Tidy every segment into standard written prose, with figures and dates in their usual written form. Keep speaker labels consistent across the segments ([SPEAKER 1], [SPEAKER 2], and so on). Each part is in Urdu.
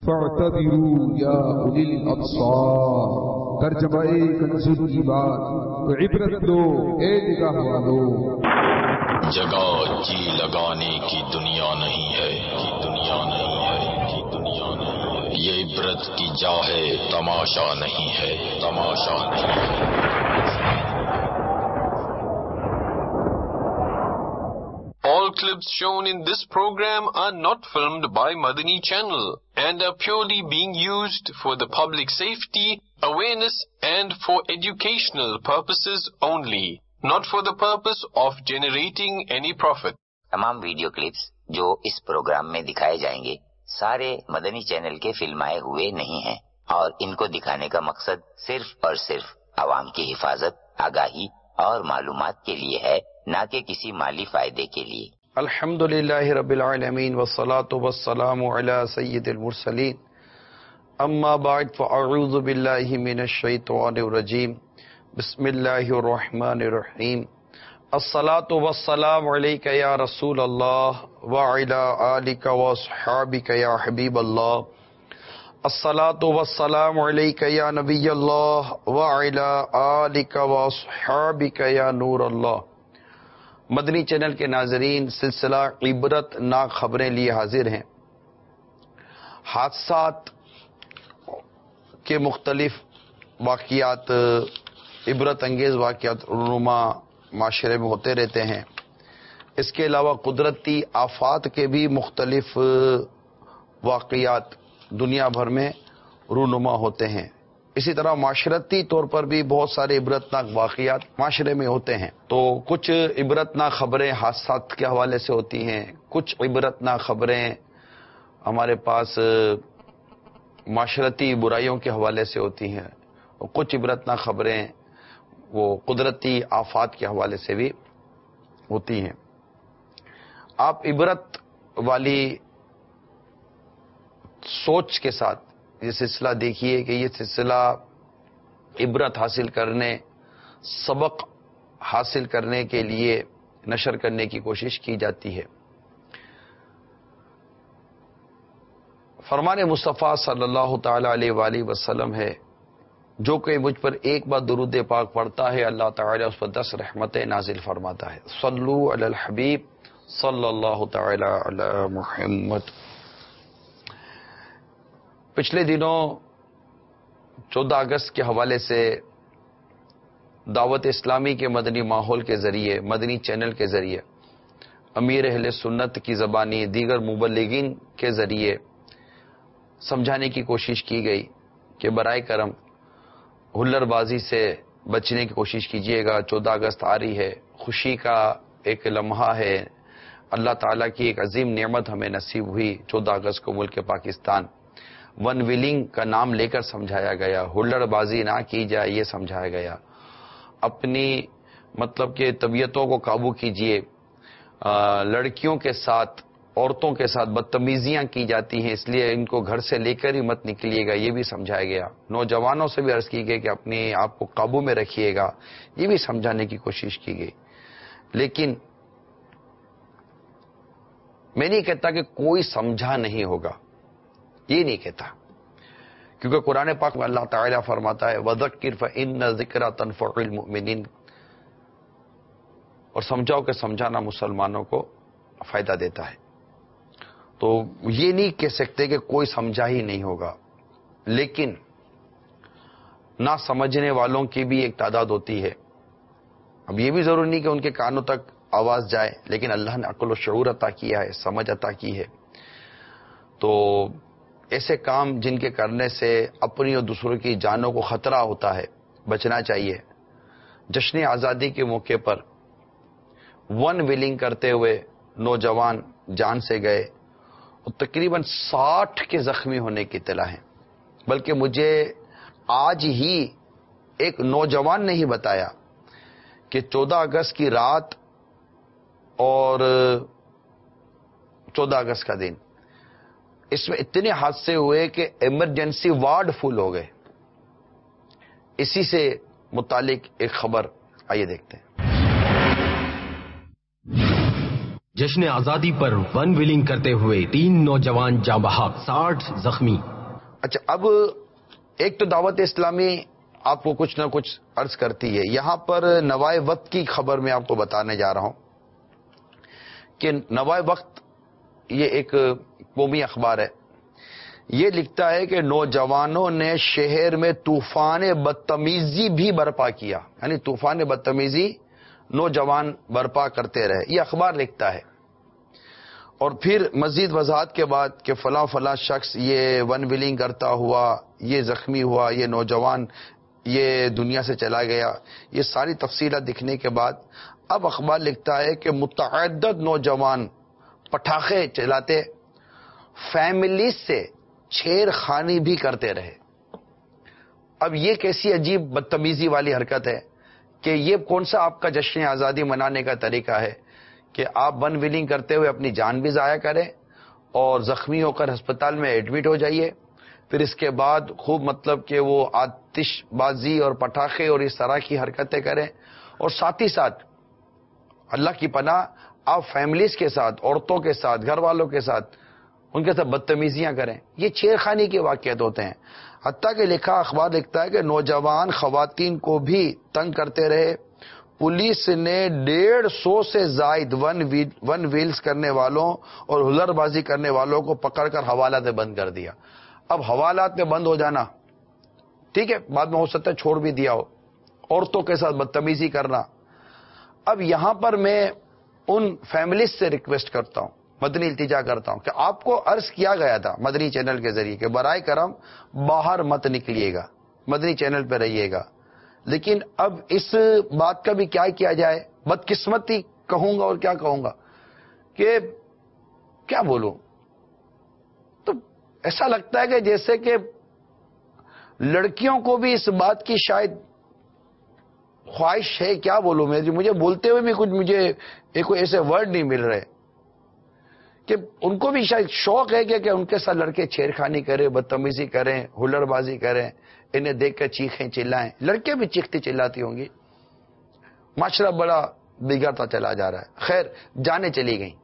[SPEAKER 1] فاعتبروا یا اولی الابصار، ترجمہ کنز الایمان، تو عبرت لو اے نگاہ والو۔
[SPEAKER 2] جگہ جی لگانے کی دنیا نہیں ہے، دنیا نہیں ہے، دنیا نہیں ہے، یہ عبرت کی جا ہے، تماشا نہیں ہے، تماشا نہیں ہے۔ All clips shown in this program are not filmed by Madani Channel and are purely being used for the public safety, awareness and for educational purposes only, not for the purpose of generating any profit.
[SPEAKER 3] تمام ویڈیو کلپس جو اس پروگرام میں دکھائے جائیں گے سارے مدنی چینل کے فلمائے ہوئے نہیں ہیں اور ان کو دکھانے کا مقصد صرف اور صرف عوام کی حفاظت، آگاہی اور معلومات کے لیے ہے، نہ کہ کسی مالی فائدے کے لیے۔
[SPEAKER 4] الحمدللہ رب العالمین والصلاة والسلام علی سید المرسلین، اما بعد فاعوذ باللہ من الشیطان الرجیم، بسم اللہ الرحمن الرحیم۔ الصلاة والسلام علیک یا رسول اللہ وعلی آلک واصحابک یا حبیب اللہ۔ الصلاة والسلام علیک یا نبی اللہ وعلی آلک واصحابک یا نور اللہ۔ مدنی چینل کے ناظرین، سلسلہ عبرت ناک خبریں لیے حاضر ہیں۔ حادثات کے مختلف واقعات، عبرت انگیز واقعات رونما معاشرے میں ہوتے رہتے ہیں۔ اس کے علاوہ قدرتی آفات کے بھی مختلف واقعات دنیا بھر میں رونما ہوتے ہیں۔ اسی طرح معاشرتی طور پر بھی بہت سارے عبرتناک واقعات معاشرے میں ہوتے ہیں۔ تو کچھ عبرتناک خبریں حادثات کے حوالے سے ہوتی ہیں، کچھ عبرتناک خبریں ہمارے پاس معاشرتی برائیوں کے حوالے سے ہوتی ہیں، اور کچھ عبرتناک خبریں وہ قدرتی آفات کے حوالے سے بھی ہوتی ہیں۔ آپ عبرت والی سوچ کے ساتھ یہ سلسلہ دیکھیے کہ یہ سلسلہ عبرت حاصل کرنے، سبق حاصل کرنے کے لیے نشر کرنے کی کوشش کی جاتی ہے۔ فرمان مصطفیٰ صلی اللہ تعالی علیہ وآلہ وسلم ہے، جو کہ مجھ پر ایک بار درود پاک پڑھتا ہے اللہ تعالی اس پر 10 رحمتیں نازل فرماتا ہے۔ صلو علی الحبیب صلی اللہ تعالی علی محمد۔ پچھلے دنوں 14 اگست کے حوالے سے دعوت اسلامی کے مدنی ماحول کے ذریعے، مدنی چینل کے ذریعے، امیر اہل سنت کی زبانی، دیگر مبلغین کے ذریعے سمجھانے کی کوشش کی گئی کہ برائے کرم ہلر بازی سے بچنے کی کوشش کیجیے گا۔ 14 اگست آ رہی ہے، خوشی کا ایک لمحہ ہے، اللہ تعالیٰ کی ایک عظیم نعمت ہمیں نصیب ہوئی۔ 14 اگست کو ملک پاکستان ون ویلنگ کا نام لے کر سمجھایا گیا، ہلڑ بازی نہ کی جائے یہ سمجھایا گیا۔ اپنی مطلب کہ طبیعتوں کو قابو کیجیے، لڑکیوں کے ساتھ، عورتوں کے ساتھ بدتمیزیاں کی جاتی ہیں، اس لیے ان کو گھر سے لے کر ہی مت نکلیے گا، یہ بھی سمجھایا گیا۔ نوجوانوں سے بھی عرض کی گئی کہ اپنے آپ کو قابو میں رکھیے گا، یہ بھی سمجھانے کی کوشش کی گئی۔ لیکن میں نہیں کہتا کہ کوئی سمجھا نہیں ہوگا، یہ نہیں کہتا، کیونکہ قرآن پاک میں اللہ تعالیٰ فرماتا ہے وَذَكِّرْ فَإِنَّ الذِّكْرَىٰ تَنفَعُ الْمُؤْمِنِينَ، اور سمجھاؤ کہ سمجھانا مسلمانوں کو فائدہ دیتا ہے۔ تو یہ نہیں کہہ سکتے کہ کوئی سمجھا ہی نہیں ہوگا، لیکن نہ سمجھنے والوں کی بھی ایک تعداد ہوتی ہے۔ اب یہ بھی ضروری نہیں کہ ان کے کانوں تک آواز جائے، لیکن اللہ نے عقل و شعور عطا کیا ہے، سمجھ عطا کی ہے۔ تو ایسے کام جن کے کرنے سے اپنی اور دوسروں کی جانوں کو خطرہ ہوتا ہے، بچنا چاہیے۔ جشن آزادی کے موقع پر ون ویلنگ کرتے ہوئے نوجوان جان سے گئے اور تقریباً 60 کے زخمی ہونے کی اطلاع ہے۔ بلکہ مجھے آج ہی ایک نوجوان نے ہی بتایا کہ 14 اگست کی رات اور 14 اگست کا دن، اس میں اتنے حادثے ہوئے کہ ایمرجنسی وارڈ فل ہو گئے۔ اسی سے متعلق ایک خبر آئیے دیکھتے ہیں۔
[SPEAKER 5] جشن آزادی پر ون ویلنگ کرتے ہوئے 3 نوجوان جاں بحق، 60 زخمی۔
[SPEAKER 4] اچھا، اب ایک تو دعوت اسلامی آپ کو کچھ نہ کچھ عرض کرتی ہے. یہاں پر نوائے وقت کی خبر میں آپ کو بتانے جا رہا ہوں کہ نوائے وقت یہ ایک قومی اخبار ہے. یہ لکھتا ہے کہ نوجوانوں نے شہر میں طوفان بدتمیزی بھی برپا کیا، یعنی طوفان بدتمیزی نوجوان برپا کرتے رہے. یہ اخبار لکھتا ہے. اور پھر مزید وضاحت کے بعد کہ فلاں فلاں شخص یہ ون ویلنگ کرتا ہوا، یہ زخمی ہوا، یہ نوجوان یہ دنیا سے چلا گیا. یہ ساری تفصیلات دکھنے کے بعد اب اخبار لکھتا ہے کہ متعدد نوجوان پٹاخے چلاتے، فیملی سے چھیڑ خانی بھی کرتے رہے. اب یہ کیسی عجیب بدتمیزی والی حرکت ہے کہ یہ کون سا آپ کا جشن آزادی منانے کا طریقہ ہے کہ آپ ون ویلنگ کرتے ہوئے اپنی جان بھی ضائع کریں اور زخمی ہو کر ہسپتال میں ایڈمٹ ہو جائیے، پھر اس کے بعد خوب مطلب کہ وہ آتش بازی اور پٹاخے اور اس طرح کی حرکتیں کریں، اور ساتھ ہی ساتھ اللہ کی پناہ آپ فیملیز کے ساتھ، عورتوں کے ساتھ، گھر والوں کے ساتھ ان کے ساتھ بدتمیزیاں کریں. یہ چھیڑخانی کے واقعات ہوتے ہیں. حتیٰ کہ اخبار لکھتا ہے کہ نوجوان خواتین کو بھی تنگ کرتے رہے. پولیس نے 150 سے زائد ون ویلز کرنے والوں اور ہلر بازی کرنے والوں کو پکڑ کر حوالات میں بند کر دیا. اب حوالات میں بند ہو جانا ٹھیک ہے، بعد میں ہو سکتا ہے چھوڑ بھی دیا ہو. عورتوں کے ساتھ بدتمیزی کرنا. اب یہاں پر میں ان فیملیز سے ریکویسٹ کرتا ہوں، مدنی التجا کرتا ہوں کہ آپ کو عرض کیا گیا تھا مدنی چینل کے ذریعے کہ برائے کرم باہر مت نکلیے گا، مدنی چینل پہ رہیے گا. لیکن اب اس بات کا بھی کیا جائے، بدقسمتی کہوں گا اور کیا کہوں گا کہ کیا بولوں. تو ایسا لگتا ہے کہ جیسے کہ لڑکیوں کو بھی اس بات کی شاید خواہش ہے، کیا بولوں میں، مجھے بولتے ہوئے بھی کچھ مجھے کوئی ایسے ورڈ نہیں مل رہے کہ ان کو بھی شاید شوق ہے کہ ان کے ساتھ لڑکے چھیڑخانی کریں، بدتمیزی کریں، ہلڑ بازی کریں، انہیں دیکھ کر چیخیں چلائیں. لڑکے بھی چیختی چلاتی ہوں گی. معاشرہ بڑا بگڑتا چلا جا رہا ہے. خیر، جانیں چلی گئیں،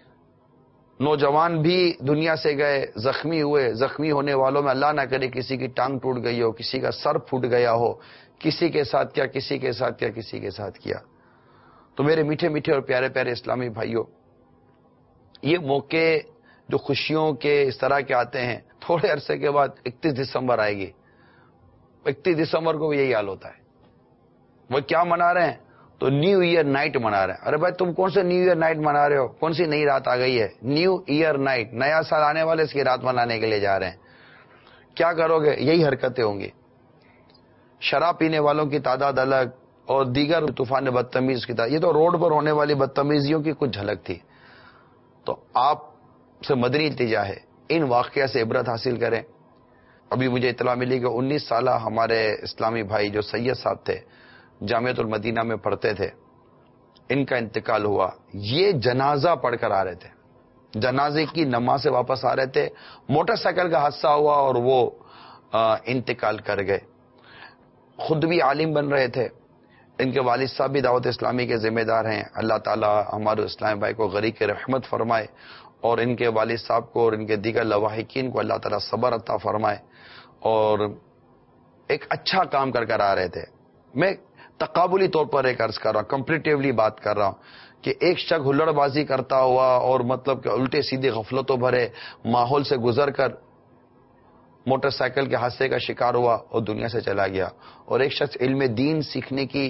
[SPEAKER 4] نوجوان بھی دنیا سے گئے، زخمی ہوئے. زخمی ہونے والوں میں اللہ نہ کرے کسی کی ٹانگ ٹوٹ گئی ہو، کسی کا سر پھوٹ گیا ہو، کسی کے ساتھ کیا، کسی کے ساتھ کیا، کسی کے ساتھ کیا. تو میرے میٹھے میٹھے اور پیارے پیارے اسلامی بھائیوں، یہ موقع جو خوشیوں کے اس طرح کے آتے ہیں، تھوڑے عرصے کے بعد 31 دسمبر آئے گی. 31 دسمبر کو بھی یہی حال ہوتا ہے. وہ کیا منا رہے ہیں؟ تو نیو ایئر نائٹ منا رہے ہیں. ارے بھائی تم کون سے نیو ایئر نائٹ منا رہے ہو؟ کون سی نئی رات آ گئی ہے؟ نیو ایئر نائٹ، نیا سال آنے والے اس کی رات منانے کے لیے جا رہے ہیں. کیا کرو گے؟ یہی حرکتیں ہوں گی. شراب پینے والوں کی تعداد الگ اور دیگر طوفان بدتمیز کی تعداد. یہ تو روڈ پر ہونے والی بدتمیزیوں کی کچھ جھلک تھی. تو آپ سے مدنی التجا ہے، ان واقعہ سے عبرت حاصل کریں. ابھی مجھے اطلاع ملی کہ 19 سالہ ہمارے اسلامی بھائی جو سید صاحب تھے، جامعۃ المدینہ میں پڑھتے تھے، ان کا انتقال ہوا. یہ جنازہ پڑھ کر آ رہے تھے، جنازے کی نماز سے واپس آ رہے تھے، موٹر سائیکل کا حادثہ ہوا اور وہ انتقال کر گئے. خود بھی عالم بن رہے تھے. ان کے والد صاحب بھی دعوت اسلامی کے ذمہ دار ہیں. اللہ تعالی ہمارے اسلامی بھائی کو غریق رحمت فرمائے اور ان کے والد صاحب کو اور ان کے دیگر لواحقین کو اللہ تعالی صبر عطا فرمائے. اور ایک اچھا کام کر آ رہے تھے. میں تقابلی طور پر ایک عرض کر رہا ہوں، کمپیریٹیولی بات کر رہا ہوں کہ ایک شخص ہلڑ بازی کرتا ہوا اور مطلب کہ الٹے سیدھے غفلتوں بھرے ماحول سے گزر کر موٹر سائیکل کے حادثے کا شکار ہوا اور دنیا سے چلا گیا، اور ایک شخص علم دین سیکھنے کی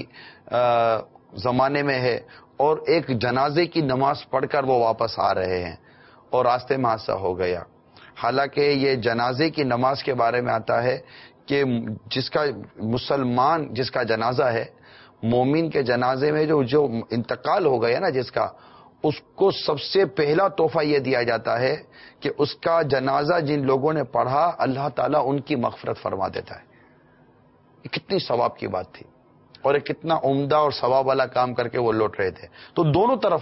[SPEAKER 4] زمانے میں ہے اور ایک جنازے کی نماز پڑھ کر وہ واپس آ رہے ہیں اور راستے میں حادثہ ہو گیا. حالانکہ یہ جنازے کی نماز کے بارے میں آتا ہے کہ جس کا مسلمان جس کا جنازہ ہے، مومن کے جنازے میں جو انتقال ہو گیا نا جس کا، اس کو سب سے پہلا تحفہ یہ دیا جاتا ہے کہ اس کا جنازہ جن لوگوں نے پڑھا اللہ تعالیٰ ان کی مغفرت فرما دیتا ہے. یہ کتنی ثواب کی بات تھی اور یہ کتنا عمدہ اور ثواب والا کام کر کے وہ لوٹ رہے تھے. تو دونوں طرف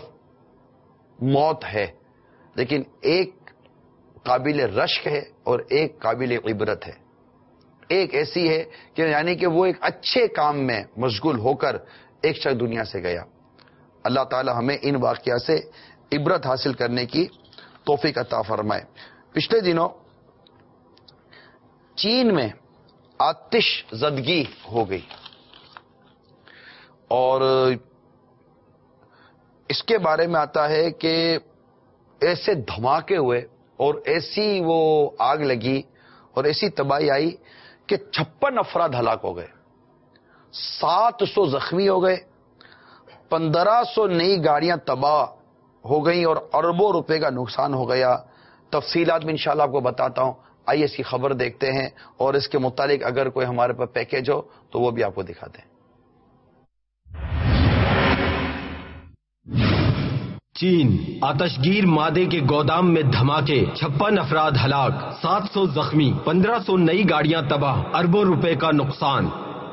[SPEAKER 4] موت ہے، لیکن ایک قابل رشک ہے اور ایک قابل عبرت ہے. ایک ایسی ہے کہ یعنی کہ وہ ایک اچھے کام میں مشغول ہو کر ایک شخص دنیا سے گیا. اللہ تعالی ہمیں ان واقعات سے عبرت حاصل کرنے کی توفیق عطا فرمائے. پچھلے دنوں چین میں آتش زدگی ہو گئی اور اس کے بارے میں آتا ہے کہ ایسے دھماکے ہوئے اور ایسی وہ آگ لگی اور ایسی تباہی آئی کہ 56 افراد ہلاک ہو گئے، 700 زخمی ہو گئے، 1500 نئی گاڑیاں تباہ ہو گئیں اور اربوں روپے کا نقصان ہو گیا۔ تفصیلات میں انشاءاللہ آپ کو بتاتا ہوں، آئیے اس کی خبر دیکھتے ہیں اور اس کے متعلق اگر کوئی ہمارے پاس پیکیج ہو تو وہ بھی آپ کو دکھاتے ہیں۔
[SPEAKER 5] چین، آتشگیر مادے کے گودام میں دھماکے، 56 افراد ہلاک، 700 زخمی، 1500 نئی گاڑیاں تباہ، اربوں روپے کا نقصان۔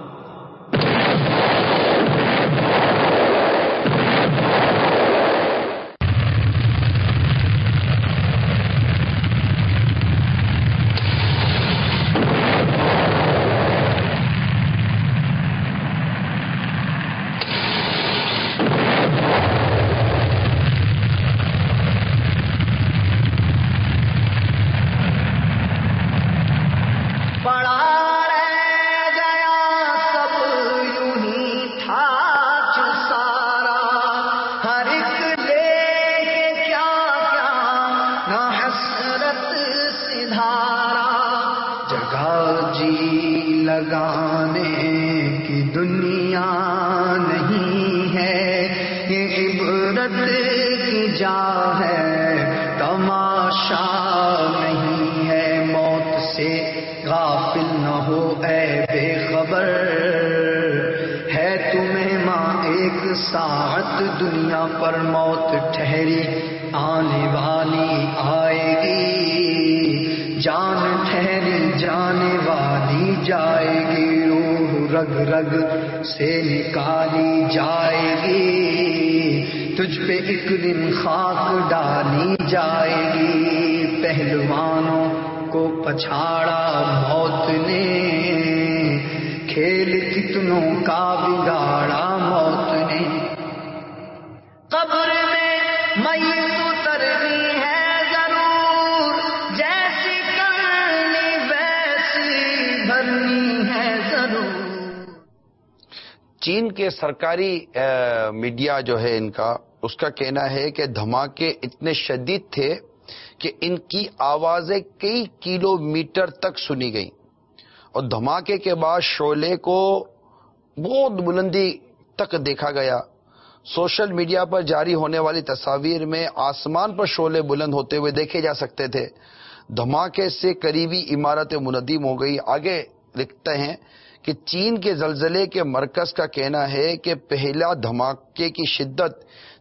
[SPEAKER 6] لگانے کی دنیا نہیں ہے، یہ عبرت کی جا ہے، تماشا نہیں ہے۔ موت سے غافل نہ ہو اے بے خبر، ہے تمہیں ماں ایک ساعت دنیا پر موت ٹھہری آنے والی آئے گی، جان ٹھہری جانے والی جائے گی، روح رگ رگ سے نکالی جائے گی، تجھ پہ ایک دن خاک ڈالی جائے گی۔ پہلوانوں کو پچھاڑا موت نے، کھیل کتنوں کا بگاڑا موت نے۔ قبر میں میت اترنی ہے ضرور، جیسی کرنی ویسی بھرنی ہے ضرور۔
[SPEAKER 4] چین کے سرکاری میڈیا جو ہے ان کا، اس کا کہنا ہے کہ دھماکے اتنے شدید تھے کہ ان کی آوازیں کئی کلومیٹر تک سنی گئیں اور دھماکے کے بعد شعلے کو بہت بلندی تک دیکھا گیا۔ سوشل میڈیا پر جاری ہونے والی تصاویر میں آسمان پر شعلے بلند ہوتے ہوئے دیکھے جا سکتے تھے۔ دھماکے سے قریبی عمارتیں منہدم ہو گئی۔ آگے لکھتے ہیں کہ چین کے زلزلے کے مرکز کا کہنا ہے کہ پہلا دھماکے کی شدت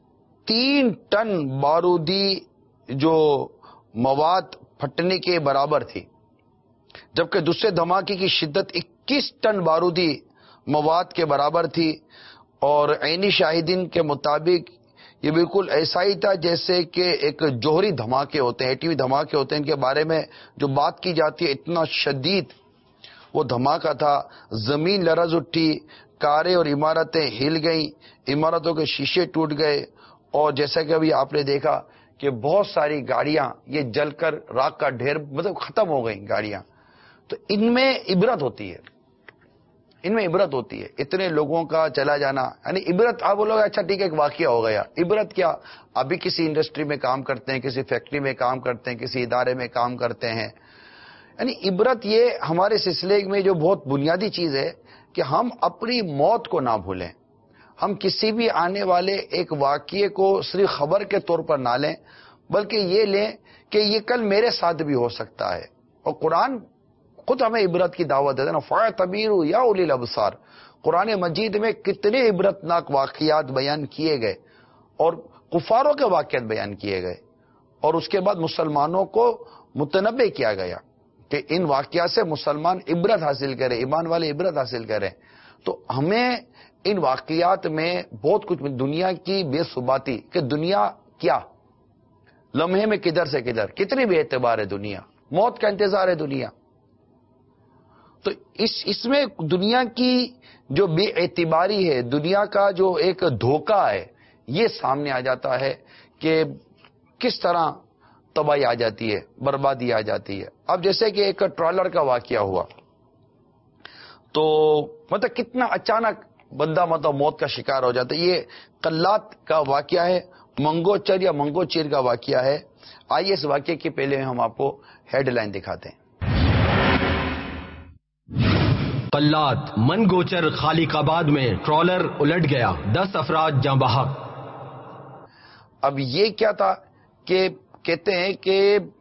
[SPEAKER 4] 3 ٹن بارودی جو مواد پھٹنے کے برابر تھی، جبکہ دوسرے دھماکے کی شدت 21 ٹن بارودی مواد کے برابر تھی، اور عینی شاہدین کے مطابق یہ بالکل ایسا ہی تھا جیسے کہ ایک جوہری دھماکے ہوتے ہیں، ایٹمی دھماکے ہوتے ہیں، ان کے بارے میں جو بات کی جاتی ہے اتنا شدید وہ دھماکہ تھا۔ زمین لرز اٹھی، کاریں اور عمارتیں ہل گئیں، عمارتوں کے شیشے ٹوٹ گئے، اور جیسا کہ ابھی آپ نے دیکھا کہ بہت ساری گاڑیاں یہ جل کر راکھ کا ڈھیر مطلب ختم ہو گئیں گاڑیاں۔ تو ان میں عبرت ہوتی ہے، ان میں عبرت ہوتی ہے، اتنے لوگوں کا چلا جانا، یعنی عبرت۔ آپ بولو گے اچھا ٹھیک ہے ایک واقعہ ہو گیا، عبرت کیا؟ ابھی کسی انڈسٹری میں کام کرتے ہیں، کسی فیکٹری میں کام کرتے ہیں، کسی ادارے میں کام کرتے ہیں، یعنی عبرت یہ ہمارے سلسلے میں جو بہت بنیادی چیز ہے کہ ہم اپنی موت کو نہ بھولیں، ہم کسی بھی آنے والے ایک واقعے کو صرف خبر کے طور پر نہ لیں، بلکہ یہ لیں کہ یہ کل میرے ساتھ بھی ہو سکتا ہے۔ اور قرآن خود ہمیں عبرت کی دعوت دیتا ہے نا، فَاعْتَبِرُوا يَا أُولِي الْأَبْصَارِ۔ قرآن مجید میں کتنے عبرتناک واقعات بیان کیے گئے اور کفاروں کے واقعات بیان کیے گئے، اور اس کے بعد مسلمانوں کو متنبہ کیا گیا کہ ان واقعات سے مسلمان عبرت حاصل کریں، ایمان والے عبرت حاصل کریں۔ تو ہمیں ان واقعات میں بہت کچھ، دنیا کی بے ثباتی کہ دنیا کیا لمحے میں کدھر سے کدھر، کتنی بے اعتبار ہے دنیا، موت کا انتظار ہے دنیا۔ تو اس میں دنیا کی جو بے اعتباری ہے، دنیا کا جو ایک دھوکہ ہے، یہ سامنے آ جاتا ہے کہ کس طرح تباہی آ جاتی ہے، بربادی آ جاتی ہے۔ اب جیسے کہ ایک ٹرالر کا واقعہ ہوا تو مطلب کتنا اچانک بندہ مطلب موت کا شکار ہو جاتا ہے. یہ قلات کا واقعہ ہے, منگوچر یا منگوچیر کا واقعہ ہے. آئیے اس واقعے کے پہلے ہم آپ کو ہیڈ لائن دکھاتے ہیں.
[SPEAKER 5] قلات منگوچر خالق آباد میں ٹرالر الٹ گیا, 10 افراد جاں بحق.
[SPEAKER 4] اب یہ کیا تھا کہ کہتے ہیں کہ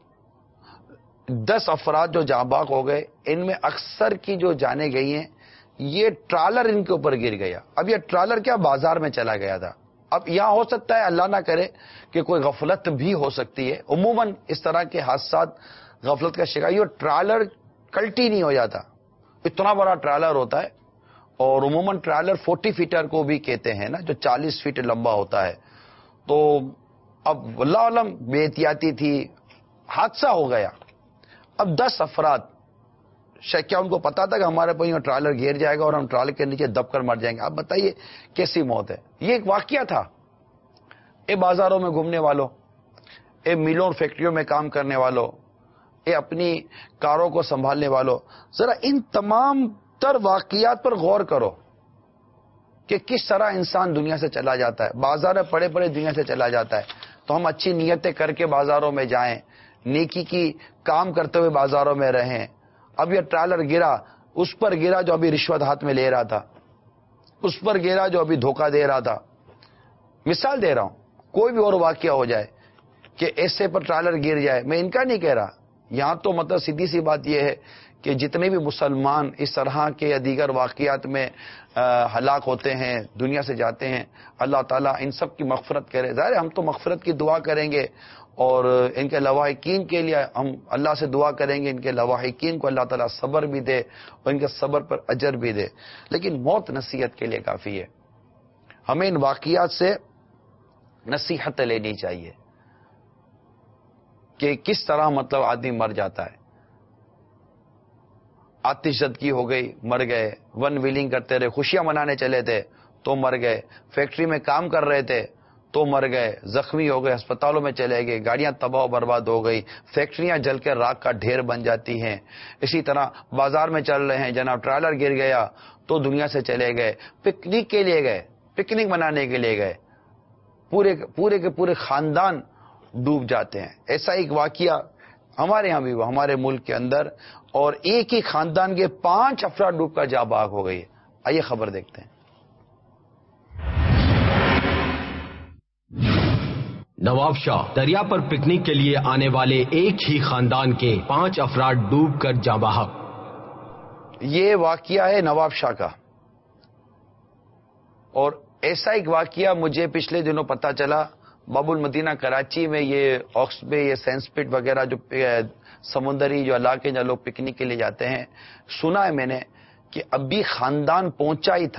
[SPEAKER 4] 10 افراد جو جاں بحق ہو گئے, ان میں اکثر کی جو جانیں گئی ہیں یہ ٹرالر ان کے اوپر گر گیا. اب یہ ٹرالر کیا بازار میں چلا گیا تھا. اب یہاں ہو سکتا ہے اللہ نہ کرے کہ کوئی غفلت بھی ہو سکتی ہے. عموماً اس طرح کے حادثات غفلت کا شکار. یہ ٹرالر کلٹی نہیں ہو جاتا, اتنا بڑا ٹرالر ہوتا ہے, اور عموماً ٹرالر 40 فیٹر کو بھی کہتے ہیں نا, جو 40 فیٹ لمبا ہوتا ہے. تو اب واللہ علم بے احتیاطی تھی, حادثہ ہو گیا. اب 10 افراد, شاید کیا ان کو پتا تھا کہ ہمارے پاس ٹرالر گر جائے گا اور ہم ٹرالر کے نیچے دب کر مر جائیں گے؟ اب بتائیے کیسی موت ہے. یہ ایک واقعہ تھا. اے بازاروں میں گھومنے والوں, اے میلوں اور فیکٹریوں میں کام کرنے والوں, اے اپنی کاروں کو سنبھالنے والوں, ذرا ان تمام تر واقعات پر غور کرو کہ کس طرح انسان دنیا سے چلا جاتا ہے. بازار میں پڑے پڑے دنیا سے چلا جاتا ہے. تو ہم اچھی نیتیں کر کے بازاروں میں جائیں, نیکی کی کام کرتے ہوئے بازاروں میں رہیں. اب یہ ٹرالر گرا, اس پر گرا جو ابھی رشوت ہاتھ میں لے رہا تھا, اس پر گرا جو ابھی دھوکہ دے رہا تھا. مثال دے رہا ہوں, کوئی بھی اور واقعہ ہو جائے کہ ایسے پر ٹرالر گر جائے, میں ان کا نہیں کہہ رہا. یہاں تو مطلب سیدھی سی بات یہ ہے کہ جتنے بھی مسلمان اس طرح کے دیگر واقعات میں ہلاک ہوتے ہیں, دنیا سے جاتے ہیں, اللہ تعالیٰ ان سب کی مغفرت کرے. ظاہر ہم تو مغفرت کی دعا کریں گے, اور ان کے لواحقین کے لیے ہم اللہ سے دعا کریں گے, ان کے لواحقین کو اللہ تعالیٰ صبر بھی دے اور ان کے صبر پر اجر بھی دے. لیکن موت نصیحت کے لیے کافی ہے. ہمیں ان واقعات سے نصیحت لینی چاہیے کہ کس طرح مطلب آدمی مر جاتا ہے. آتش زدگی ہو گئی, مر گئے. ون ویلنگ کرتے رہے, خوشیاں منانے چلے تھے تو مر گئے. فیکٹری میں کام کر رہے تھے تو مر گئے. زخمی ہو گئے, ہسپتالوں میں چلے گئے, گاڑیاں تباہ و برباد ہو گئی, فیکٹریاں جل کے راکھ کا ڈھیر بن جاتی ہیں. اسی طرح بازار میں چل رہے ہیں, جناب ٹرالر گر گیا تو دنیا سے چلے گئے. پکنک کے لیے گئے, پکنک منانے کے لیے گئے, پورے کے پورے خاندان ڈوب جاتے ہیں. ایسا ایک واقعہ ہمارے یہاں بھی ہوا, ہمارے ملک کے اندر, اور ایک ہی خاندان کے 5 افراد ڈوب کر جاں بحق ہو گئی. آئیے خبر دیکھتے ہیں.
[SPEAKER 5] نواب شاہ, دریا پر پکنک کے لیے آنے والے ایک ہی خاندان کے 5 افراد ڈوب کر جاں بحق.
[SPEAKER 4] یہ واقعہ ہے نواب شاہ کا, اور ایسا ایک واقعہ مجھے پچھلے دنوں پتا چلا. باب المدینہ کراچی میں یہ آکس بے, یہ سینس پٹ وغیرہ جو سمندری جو علاقے جہاں لوگ پکنک کے لیے جاتے ہیں, سنا ہے میں نے کہ ابھی خاندان پہنچا ہی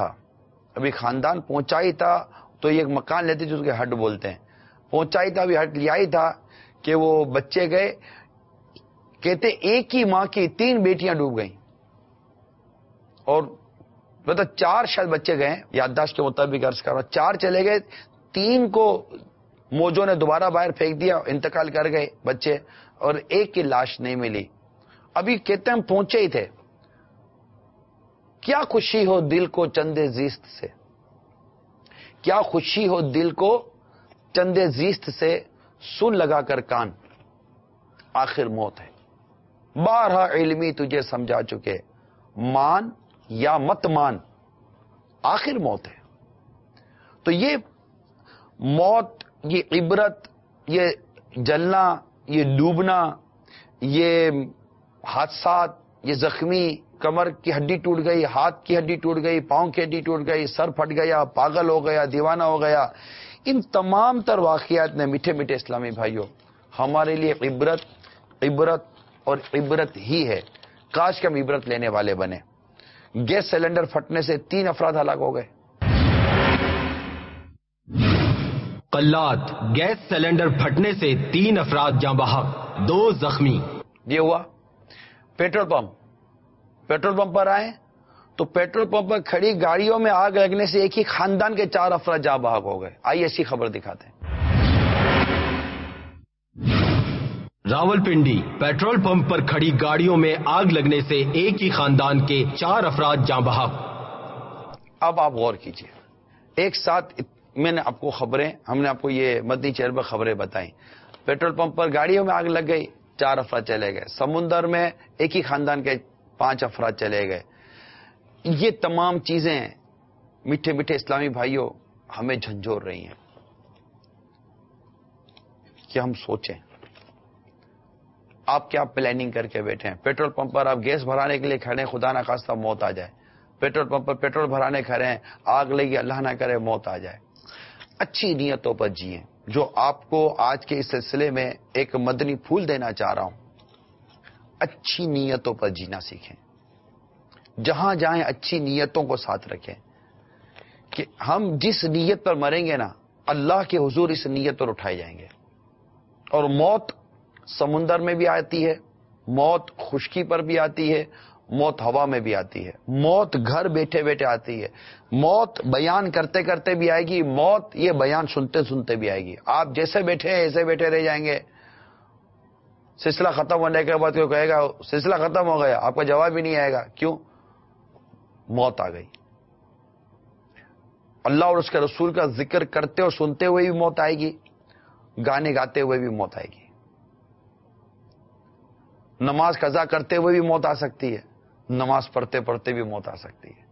[SPEAKER 4] تھا, تو یہ ایک مکان لیتے جو اس کے ہٹ بولتے ہیں, پہنچا ہی تھا, ابھی ہٹ لیا ہی تھا کہ وہ بچے گئے. کہتے ایک ہی ماں کی 3 بیٹیاں ڈوب گئیں, اور مطلب 4 شاید بچے گئے, یادداشت کے مطابق عرض کر رہا, 4 چلے گئے, 3 کو موجوں نے دوبارہ باہر پھینک دیا, انتقال کر گئے بچے, اور ایک کی لاش نہیں ملی. ابھی کہتے ہیں ہم پہنچے ہی تھے. کیا خوشی ہو دل کو چندے زیست سے, کیا خوشی ہو دل کو چندے زیست سے, سن لگا کر کان, آخر موت ہے. بارہا علمی تجھے سمجھا چکے, مان یا مت مان, آخر موت ہے. تو یہ موت, یہ عبرت, یہ جلنا, یہ ڈوبنا, یہ حادثات, یہ زخمی, کمر کی ہڈی ٹوٹ گئی, ہاتھ کی ہڈی ٹوٹ گئی, پاؤں کی ہڈی ٹوٹ گئی, سر پھٹ گیا, پاگل ہو گیا, دیوانہ ہو گیا, ان تمام تر واقعات نے میٹھے میٹھے اسلامی بھائیوں ہمارے لیے عبرت اور عبرت ہی ہے. کاش کہ ہم عبرت لینے والے بنے. گیس سلنڈر پھٹنے سے 3 افراد ہلاک ہو گئے.
[SPEAKER 5] قلات, گیس سلنڈر پھٹنے سے 3 افراد جاں بحق, 2 زخمی.
[SPEAKER 4] یہ ہوا پیٹرول پمپ پر آئے تو پیٹرول پمپ پر کھڑی گاڑیوں میں آگ لگنے سے ایک ہی خاندان کے 4 افراد جاں بحق ہو گئے. آئیے ایسی خبر دکھاتے ہیں.
[SPEAKER 5] راولپنڈی پیٹرول پمپ پر کھڑی گاڑیوں میں آگ لگنے سے ایک ہی خاندان کے 4 افراد جاں بحق۔
[SPEAKER 4] اب آپ غور کیجئے، ایک ساتھ میں نے آپ کو خبریں، ہم نے آپ کو یہ مدنی چینل پر خبریں بتائیں، پیٹرول پمپ پر گاڑیوں میں آگ لگ گئی، 4 افراد چلے گئے، سمندر میں ایک ہی خاندان کے 5 افراد چلے گئے۔ یہ تمام چیزیں میٹھے میٹھے اسلامی بھائیوں ہمیں جھنجھوڑ رہی ہیں کہ ہم سوچیں۔ آپ کیا پلاننگ کر کے بیٹھے ہیں؟ پیٹرول پمپ پر آپ گیس بھرانے کے لیے کھڑے ہیں، خدا نہ خواستہ موت آ جائے، پیٹرول پمپ پر پیٹرول بھرانے کھڑے ہیں، آگ لگی، اللہ نہ کرے موت آ جائے۔ اچھی نیتوں پر جیئیں، جو آپ کو آج کے اس سلسلے میں ایک مدنی پھول دینا چاہ رہا ہوں۔ اچھی نیتوں پر جینا سیکھیں، جہاں جائیں اچھی نیتوں کو ساتھ رکھیں کہ ہم جس نیت پر مریں گے نا، اللہ کے حضور اس نیت پر اٹھائے جائیں گے۔ اور موت سمندر میں بھی آتی ہے، موت خشکی پر بھی آتی ہے، موت ہوا میں بھی آتی ہے، موت گھر بیٹھے بیٹھے آتی ہے، موت بیان کرتے کرتے بھی آئے گی، موت یہ بیان سنتے سنتے بھی آئے گی۔ آپ جیسے بیٹھے ہیں ایسے بیٹھے رہ جائیں گے، سلسلہ ختم ہونے کے بعد کوئی کہے گا سلسلہ ختم ہو گیا، آپ کا جواب ہی نہیں آئے گا، کیوں؟ موت آ گئی۔ اللہ اور اس کے رسول کا ذکر کرتے اور سنتے ہوئے بھی موت آئے گی، گانے گاتے ہوئے بھی موت آئے گی، نماز قضا کرتے ہوئے بھی موت آ سکتی ہے، نماز پڑھتے پڑھتے بھی موت آ سکتی ہے۔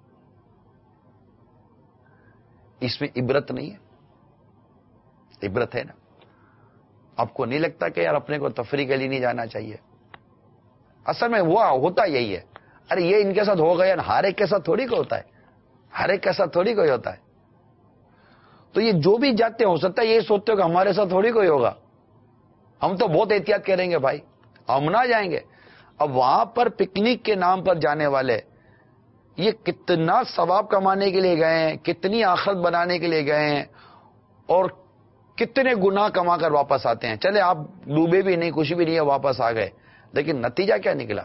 [SPEAKER 4] اس میں عبرت نہیں ہے؟ عبرت ہے نا۔ آپ کو نہیں لگتا کہ یار اپنے کو تفریح کے لیے نہیں جانا چاہیے؟ اصل میں وہ ہوتا یہی ہے، ارے یہ ان کے ساتھ ہو گیا، ہر ایک کے ساتھ تھوڑی کوئی ہوتا ہے، ہر ایک کے ساتھ تھوڑی کوئی ہوتا ہے۔ تو یہ جو بھی جاتے ہو سکتا ہے یہ سوچتے ہو کہ ہمارے ساتھ تھوڑی کوئی ہوگا، ہم تو بہت احتیاط کریں گے بھائی، ہم نہ جائیں گے۔ اب وہاں پر پکنک کے نام پر جانے والے یہ کتنا ثواب کمانے کے لیے گئے ہیں، کتنی آخرت بنانے کے لیے گئے ہیں، اور کتنے گناہ کما کر واپس آتے ہیں۔ چلے آپ ڈوبے بھی نہیں، کچھ بھی نہیں ہے، واپس آ گئے، لیکن نتیجہ کیا نکلا؟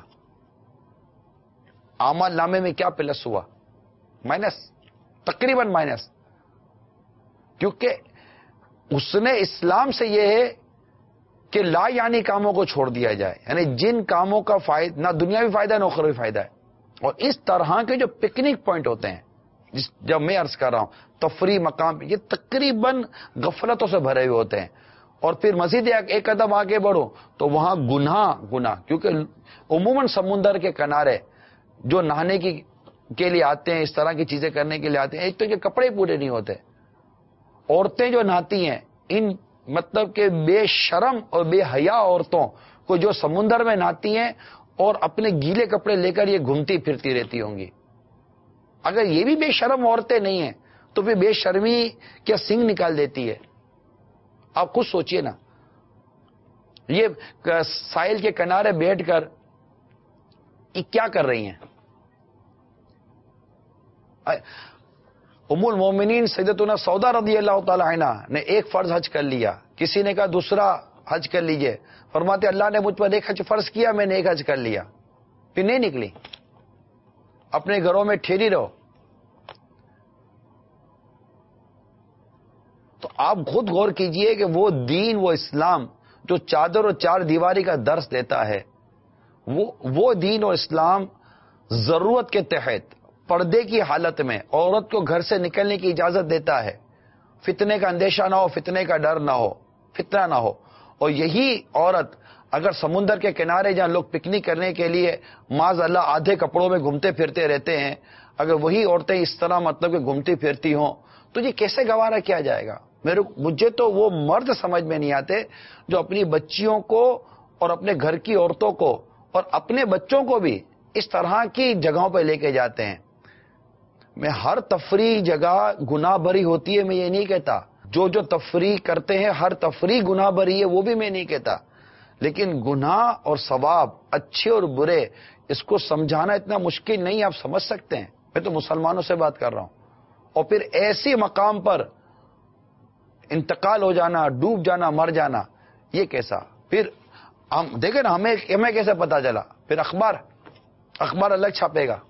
[SPEAKER 4] اعمال نامے میں کیا پلس ہوا؟ مائنس، تقریباً مائنس، کیونکہ اس نے اسلام سے یہ ہے کہ لا یعنی کاموں کو چھوڑ دیا جائے، یعنی جن کاموں کا فائدہ نہ دنیاوی فائدہ نہ اخروی فائدہ ہے۔ اور اس طرح کے جو پکنک پوائنٹ ہوتے ہیں، جب میں عرض کر رہا ہوں تفریح مقام، یہ تقریباً غفلتوں سے بھرے ہوئے ہوتے ہیں۔ اور پھر مزید ایک قدم آگے بڑھو تو وہاں گناہ، کیونکہ عموماً سمندر کے کنارے جو نہانے کے لیے آتے ہیں، اس طرح کی چیزیں کرنے کے لیے آتے ہیں، ایک تو یہ کپڑے پورے نہیں ہوتے، عورتیں جو نہاتی ہیں، ان مطلب کہ بے شرم اور بے حیا عورتوں کو جو سمندر میں نہاتی ہیں اور اپنے گیلے کپڑے لے کر یہ گھومتی پھرتی رہتی ہوں گی، اگر یہ بھی بے شرم عورتیں نہیں ہیں تو پھر بے شرمی کیا سنگ نکال دیتی ہے؟ آپ خود سوچئے نا، یہ ساحل کے کنارے بیٹھ کر یہ کیا کر رہی ہیں؟ ام المومنین سیدتنا سودا رضی اللہ تعالی عنہ نے ایک فرض حج کر لیا، کسی نے کہا دوسرا حج کر لیجئے، فرماتے اللہ نے مجھ پر ایک حج فرض کیا، میں نے ایک حج کر لیا، پھر نہیں نکلی، اپنے گھروں میں ٹھہری رہو۔ تو آپ خود غور کیجئے کہ وہ دین، وہ اسلام جو چادر اور 4 دیواری کا درس دیتا ہے، وہ دین اور اسلام ضرورت کے تحت پردے کی حالت میں عورت کو گھر سے نکلنے کی اجازت دیتا ہے، فتنے کا اندیشہ نہ ہو، فتنے کا ڈر نہ ہو، فتنہ نہ ہو۔ اور یہی عورت اگر سمندر کے کنارے جہاں لوگ پکنک کرنے کے لیے معاذ اللہ آدھے کپڑوں میں گھومتے پھرتے رہتے ہیں، اگر وہی عورتیں اس طرح مطلب کہ گھومتی پھرتی ہوں تو یہ کیسے گوارا کیا جائے گا؟ مجھے تو وہ مرد سمجھ میں نہیں آتے جو اپنی بچیوں کو اور اپنے گھر کی عورتوں کو اور اپنے بچوں کو بھی اس طرح کی جگہوں پہ لے کے جاتے ہیں۔ میں ہر تفریح جگہ گناہ بری ہوتی ہے میں یہ نہیں کہتا، جو تفریح کرتے ہیں ہر تفریح گناہ بری ہے وہ بھی میں نہیں کہتا، لیکن گناہ اور ثواب، اچھے اور برے، اس کو سمجھانا اتنا مشکل نہیں، آپ سمجھ سکتے ہیں۔ میں تو مسلمانوں سے بات کر رہا ہوں۔ اور پھر ایسی مقام پر انتقال ہو جانا، ڈوب جانا، مر جانا، یہ کیسا؟ پھر ہم دیکھیں نا، ہمیں کیسے پتا چلا؟ پھر اخبار الگ چھاپے گا۔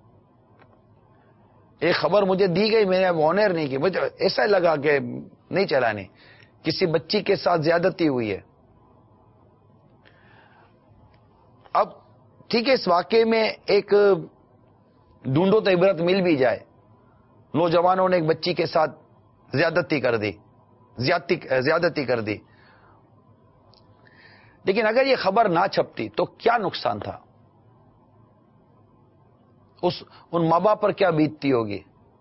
[SPEAKER 4] ایک خبر مجھے دی گئی، میں نے آنر نہیں کی، مجھے ایسا لگا کہ نہیں چلانی، کسی بچی کے ساتھ زیادتی ہوئی ہے، اب ٹھیک ہے، اس واقعے میں ایک ڈھونڈو تو عبرت مل بھی جائے، نوجوانوں نے ایک بچی کے ساتھ زیادتی کر دی، لیکن اگر یہ خبر نہ چھپتی تو کیا نقصان تھا؟ ان ماں باپ پر کیا بیتتی ہوگی؟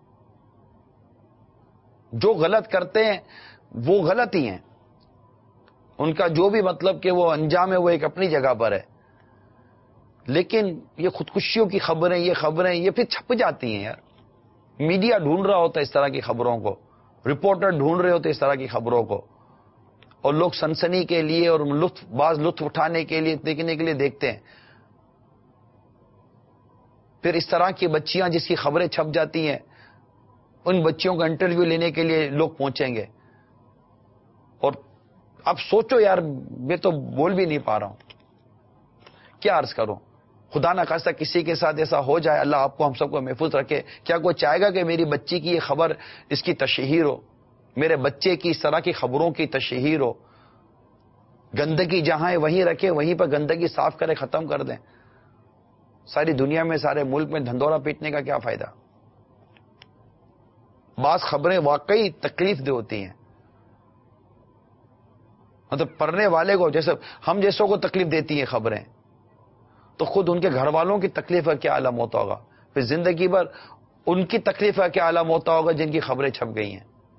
[SPEAKER 4] جو غلط کرتے ہیں وہ غلط ہی ہیں، ان کا جو بھی مطلب کہ وہ انجام ہے وہ ایک اپنی جگہ پر ہے، لیکن یہ خودکشیوں کی خبریں، یہ پھر چھپ جاتی ہیں یار. میڈیا ڈھونڈ رہا ہوتا ہے اس طرح کی خبروں کو، رپورٹر ڈھونڈ رہے ہوتے اس طرح کی خبروں کو، اور لوگ سنسنی کے لیے اور لطف اٹھانے کے لیے، دیکھنے کے لیے دیکھتے ہیں. پھر اس طرح کی بچیاں جس کی خبریں چھپ جاتی ہیں، ان بچیوں کا انٹرویو لینے کے لیے لوگ پہنچیں گے. اور اب سوچو یار، میں تو بول بھی نہیں پا رہا ہوں، کیا عرض کروں. خدا نہ خواستہ کسی کے ساتھ ایسا ہو جائے، اللہ آپ کو ہم سب کو محفوظ رکھے. کیا کوئی چاہے گا کہ میری بچی کی یہ خبر، اس کی تشہیر ہو، میرے بچے کی اس طرح کی خبروں کی تشہیر ہو؟ گندگی جہاں ہے وہیں رکھے، وہیں پر گندگی صاف کرے، ختم کر دیں. ساری دنیا میں، سارے ملک میں دھندورا پیٹنے کا کیا فائدہ؟ بعض خبریں واقعی تکلیف دہ ہوتی ہیں، مطلب پڑھنے والے کو، جیسے ہم جیسوں کو تکلیف دیتی ہیں خبریں، تو خود ان کے گھر والوں کی تکلیف کا کیا عالم ہوتا ہوگا؟ پھر زندگی بھر ان کی تکلیف کا کیا عالم ہوتا ہوگا جن کی خبریں چھپ گئی ہیں.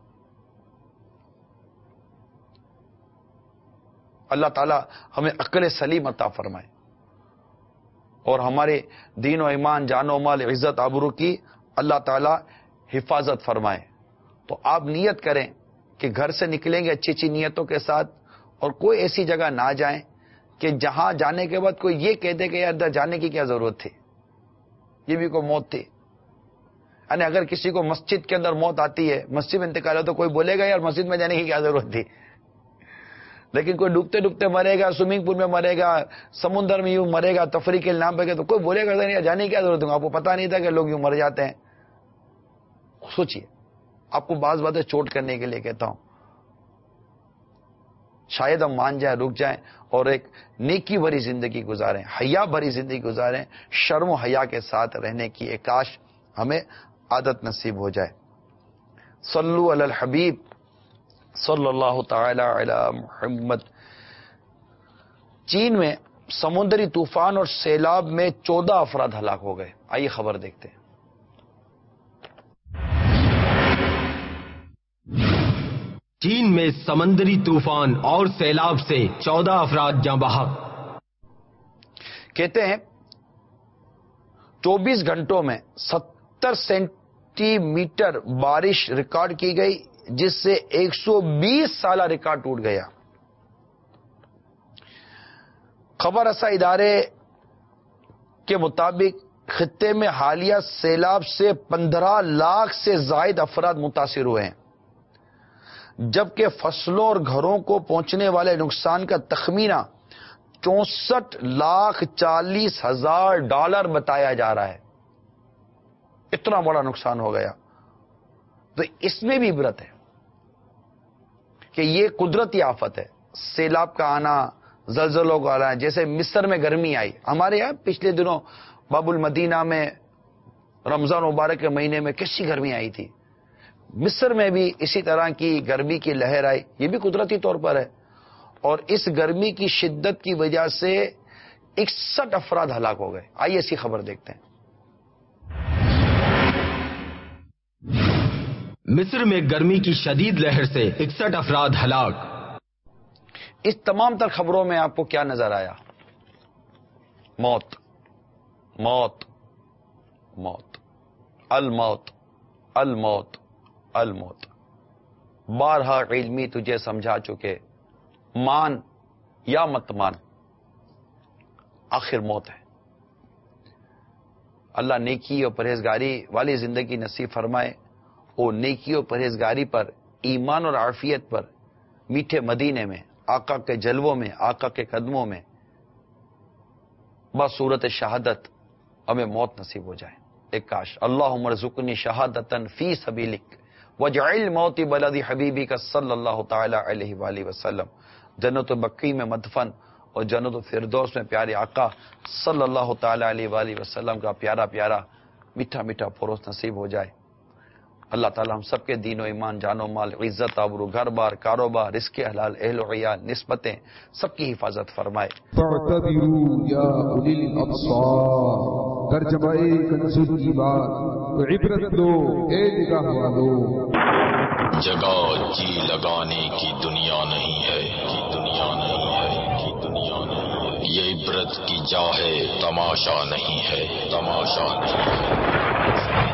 [SPEAKER 4] اللہ تعالی ہمیں عقل سلیم عطا فرمائے اور ہمارے دین و ایمان، جان و مال، عزت آبرو کی اللہ تعالی حفاظت فرمائے. تو آپ نیت کریں کہ گھر سے نکلیں گے اچھی اچھی نیتوں کے ساتھ، اور کوئی ایسی جگہ نہ جائیں کہ جہاں جانے کے بعد کوئی یہ کہہ دے کہ یار ادھر جانے کی کیا ضرورت تھی، یہ بھی کوئی موت تھی. یعنی اگر کسی کو مسجد کے اندر موت آتی ہے، مسجد میں انتقال ہو، تو کوئی بولے گا یار مسجد میں جانے کی کیا ضرورت تھی. لیکن کوئی ڈوبتے ڈوبتے مرے گا، سوئمنگ پول میں مرے گا، سمندر میں یوں مرے گا تفریح کے نام پہ، تو کوئی بولے گا نہیں جانے کی کیا ضرورت ہے. آپ کو پتا نہیں تھا کہ لوگ یوں مر جاتے ہیں. سوچئے، آپ کو بعض باتیں چوٹ کرنے کے لیے کہتا ہوں، شاید ہم مان جائیں، رک جائیں اور ایک نیکی بھری زندگی گزاریں، حیا بھری زندگی گزاریں، شرم و حیا کے ساتھ رہنے کی ایک کاش ہمیں عادت نصیب ہو جائے. صلو علی الحبیب صلی اللہ تعالی علی محمد. چین میں سمندری طوفان اور سیلاب میں 14 افراد ہلاک ہو گئے. آئیے خبر دیکھتے ہیں.
[SPEAKER 5] چین میں سمندری طوفان اور سیلاب سے 14 افراد جاں بحق.
[SPEAKER 4] کہتے ہیں 24 گھنٹوں میں 70 سینٹی میٹر بارش ریکارڈ کی گئی، جس سے 120 سالہ ریکارڈ ٹوٹ گیا. خبر رساں ادارے کے مطابق خطے میں حالیہ سیلاب سے 15 لاکھ سے زائد افراد متاثر ہوئے ہیں، جبکہ فصلوں اور گھروں کو پہنچنے والے نقصان کا تخمینہ 64,40,000 ڈالر بتایا جا رہا ہے. اتنا بڑا نقصان ہو گیا. تو اس میں بھی عبرت ہے کہ یہ قدرتی آفت ہے. سیلاب کا آنا، زلزلوں کا آنا، جیسے مصر میں گرمی آئی. ہمارے یہاں پچھلے دنوں باب المدینہ میں رمضان مبارک کے مہینے میں کیسی گرمی آئی تھی. مصر میں بھی اسی طرح کی گرمی کی لہر آئی. یہ بھی قدرتی طور پر ہے. اور اس گرمی کی شدت کی وجہ سے 61 افراد ہلاک ہو گئے. آئیے ایسی خبر دیکھتے ہیں.
[SPEAKER 5] مصر میں گرمی کی شدید لہر سے 61 افراد ہلاک.
[SPEAKER 4] اس تمام تر خبروں میں آپ کو کیا نظر آیا؟ موت، موت، موت، الموت، الموت، الموت. بارہا علمی تجھے سمجھا چکے، مان یا مت مان، آخر موت ہے. اللہ نیکی اور پرہیزگاری والی زندگی نصیب فرمائے. وہ نیکی اور پرہیزگاری پر، ایمان اور عافیت پر، میٹھے مدینے میں، آقا کے جلووں میں، آقا کے قدموں میں بصورت شہادت ہمیں موت نصیب ہو جائے. ایک کاش. اللہم ارزقنی شہادتن فی سبیلک وجعل موتی بلدی حبیبی کا صلی اللہ تعالی علیہ وآلہ وسلم. جنت بقیع میں مدفن اور جنت الفردوس میں پیارے آقا صلی اللہ تعالی علیہ وآلہ وسلم کا پیارا پیارا میٹھا میٹھا پروس نصیب ہو جائے۔ اللہ تعالی ہم سب کے دین و ایمان، جان و مال، عزت آبرو، گھر بار، کاروبار، رزق حلال، اہل و عیال، نسبتیں سب کی حفاظت فرمائے۔
[SPEAKER 1] فاعتبروا یا اولی الابصار، ترجمہ کنز الایمان، تو عبرت لو اے نگاہ والو۔
[SPEAKER 7] جگہ جی لگانے کی دنیا نہیں ہے، کی دنیا نہیں ہے، کی دنیا نہیں ہے، یہ عبرت کی جا ہے، تماشا نہیں ہے، تماشا نہیں ہے۔